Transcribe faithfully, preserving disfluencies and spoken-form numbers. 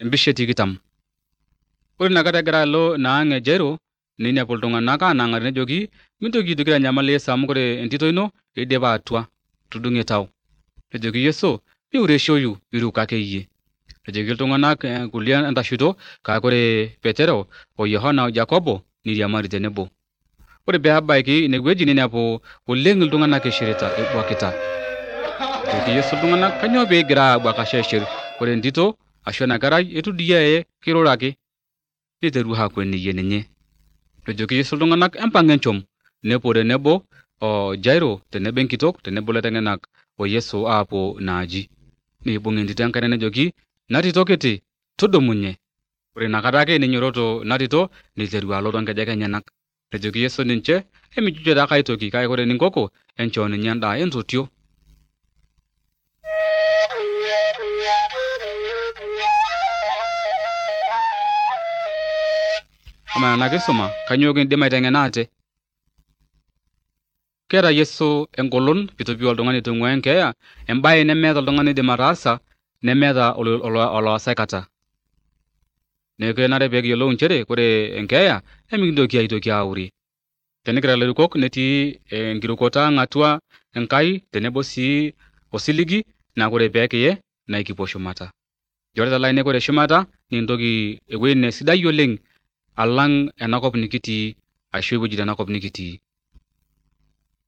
embishe tikitam. Ore nakata egira alo naang' Jairo ninepu iltung'anak aanang'are nejoki mintoki aitoki anyamal Yesu amu ore entito ino idipa atua tudung'e tau. Nejoki Yesu miureshoyu iruk akeyie. Nejoki iltung'anak eh, kulie entashito kake ore Petero o Yohana o Jakobo niriamari tenebo. Ore peebaiki inewueji ninepu oleng iltung'anak eshirita ebwakita. Nejoki Yesu iltung'anak kanyoo peegira abwak ashu eshir ore entito ashu ena kerai etu dii yeye kiruraki. Niteru aakweniyie ninye. Nejoki Yesu iltung'anak empang' enchom nepuo tenebo o Jairo tenebo enkitok tenebo laiteng'enak o Yesu aapuo naaji. Neibung' entito enkaina nejoki ina tito kiti tudumunye. Ore inakata ake ninyoroto ina tito niteru alo toonkejek enyenak. Nejoki Yesu ninche emijuto taake aitoki kake ore ninkoko enchoo ninye endaa entotio. Ama ena kisuma kanyoo kindim aiteng'ena ate? Keeta Yesu engolon piitopia oltung'ani tung'ua enkeeya embaye nemeeta oltung'ani oidim ataasa nemeeta oloas aikata. Neeku kenare peekiyiolou nchere ore enkeeya nemikintoki aitoki aaurie. Tenikira ilairukok netii enkirukoto ang' atua Enkai tenebo sii osiligi naa ore peekiye naa ikipuo shumata. Joreta lai ore shumata nintoki ewuei sidai oleng alang enakop nikitii ashu ewueji tenakop nikitii.